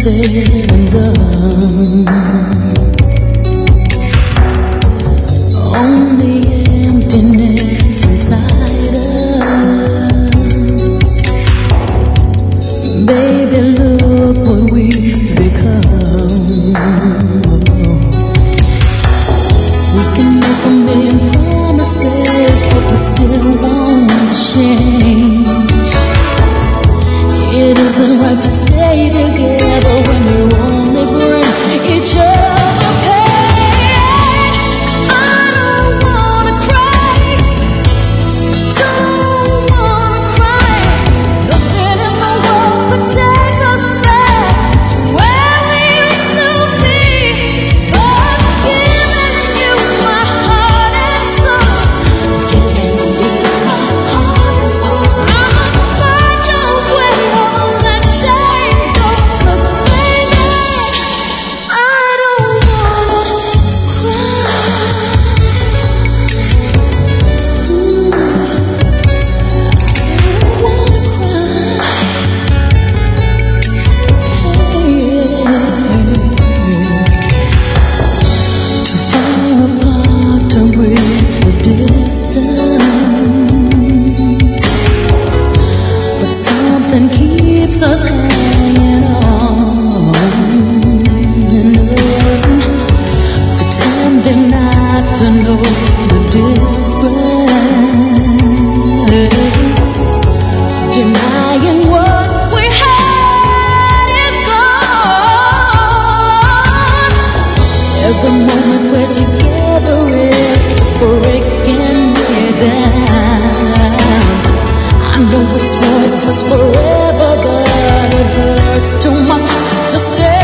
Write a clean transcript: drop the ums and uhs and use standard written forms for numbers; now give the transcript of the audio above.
said and done, only emptiness inside us. Baby, look what we've become. We can make a million promises, but we still won't change. It isn't right to stay together when you only bring each other pain. I don't wanna cry, don't wanna cry. Nothing in the world could take us back to where we used to be. God's given you my heart and soul, giving you my heart and soul. I must find a way on that tango, 'cause baby, I don't wanna cry. Ooh, I don't wanna cry. To fall apart and with the distance, but something keeps us hanging on and on, pretending not to know the difference, denying what we had is gone. Every moment we're together is just breaking me down. I know we swore it was forever, but it hurts too much to stay.